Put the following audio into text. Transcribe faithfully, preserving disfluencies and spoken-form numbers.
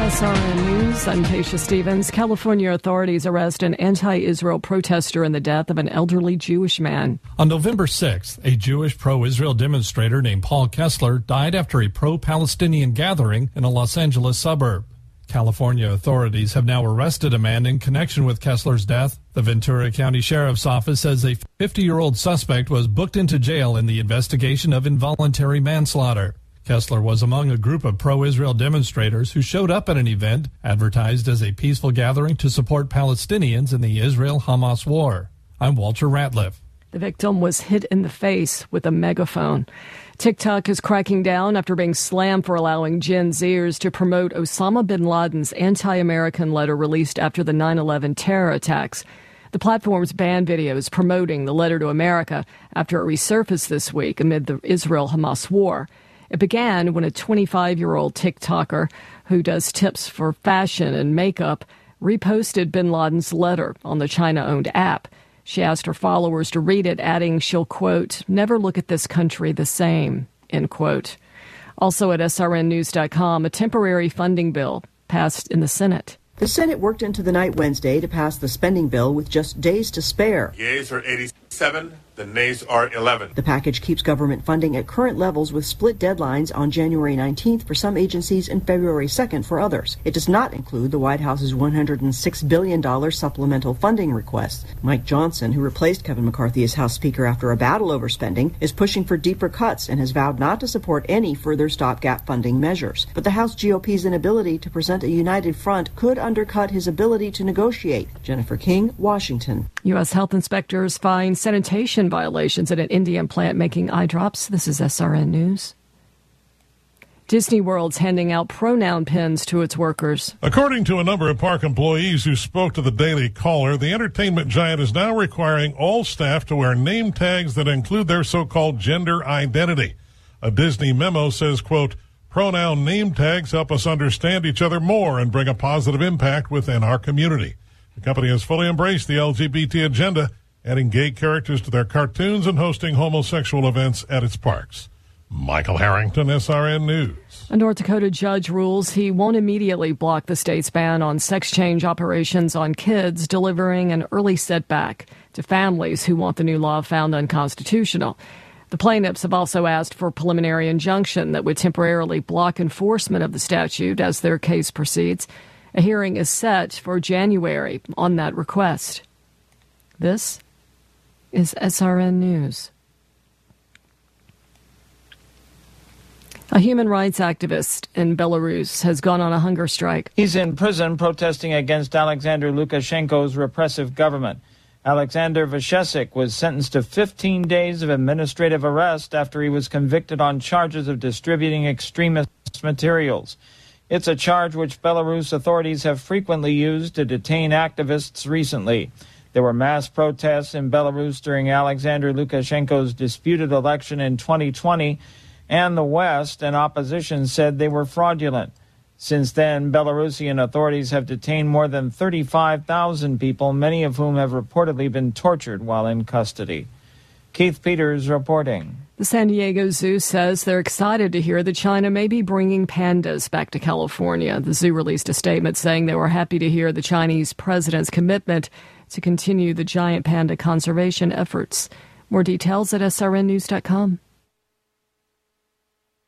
S R N News, I'm Tasha Stevens. California authorities arrest an anti-Israel protester in the death of an elderly Jewish man. On November sixth, a Jewish pro-Israel demonstrator named Paul Kessler died after a pro-Palestinian gathering in a Los Angeles suburb. California authorities have now arrested a man in connection with Kessler's death. The Ventura County Sheriff's Office says a fifty-year-old suspect was booked into jail in the investigation of involuntary manslaughter. Kessler was among a group of pro-Israel demonstrators who showed up at an event advertised as a peaceful gathering to support Palestinians in the Israel-Hamas war. I'm Walter Ratliff. The victim was hit in the face with a megaphone. TikTok is cracking down after being slammed for allowing Gen Zers to promote Osama bin Laden's anti-American letter released after the nine eleven terror attacks. The platform's banned videos promoting the letter to America after it resurfaced this week amid the Israel-Hamas war. It began when a twenty-five-year-old TikToker who does tips for fashion and makeup reposted bin Laden's letter on the China-owned app. She asked her followers to read it, adding she'll, quote, never look at this country the same, end quote. Also at S R N news dot com, a temporary funding bill passed in the Senate. The Senate worked into the night Wednesday to pass the spending bill with just days to spare. Yeas are eighty-seven, the nays are eleven. The package keeps government funding at current levels with split deadlines on January nineteenth for some agencies and February second for others. It does not include the White House's one hundred six billion dollars supplemental funding request. Mike Johnson, who replaced Kevin McCarthy as House Speaker after a battle over spending, is pushing for deeper cuts and has vowed not to support any further stopgap funding measures. But the House G O P's inability to present a united front could undercut his ability to negotiate. Jennifer King, Washington. U S health inspectors find sanitation violations at an Indian plant making eye drops. This is S R N News. Disney World's handing out pronoun pins to its workers. According to a number of park employees who spoke to the Daily Caller, the entertainment giant is now requiring all staff to wear name tags that include their so-called gender identity. A Disney memo says, quote, pronoun name tags help us understand each other more and bring a positive impact within our community. The company has fully embraced the L G B T agenda, adding gay characters to their cartoons and hosting homosexual events at its parks. Michael Harrington, S R N News. A North Dakota judge rules he won't immediately block the state's ban on sex change operations on kids, delivering an early setback to families who want the new law found unconstitutional. The plaintiffs have also asked for a preliminary injunction that would temporarily block enforcement of the statute as their case proceeds. A hearing is set for January on that request. This is S R N News. A human rights activist in Belarus has gone on a hunger strike. He's in prison protesting against Alexander Lukashenko's repressive government. Alexander Vashesik was sentenced to fifteen days of administrative arrest after he was convicted on charges of distributing extremist materials. It's a charge which Belarus authorities have frequently used to detain activists recently. There were mass protests in Belarus during Alexander Lukashenko's disputed election in twenty twenty, and the West and opposition said they were fraudulent. Since then, Belarusian authorities have detained more than thirty-five thousand people, many of whom have reportedly been tortured while in custody. Keith Peters reporting. The San Diego Zoo says they're excited to hear that China may be bringing pandas back to California. The zoo released a statement saying they were happy to hear the Chinese president's commitment to continue the giant panda conservation efforts. More details at S R N news dot com.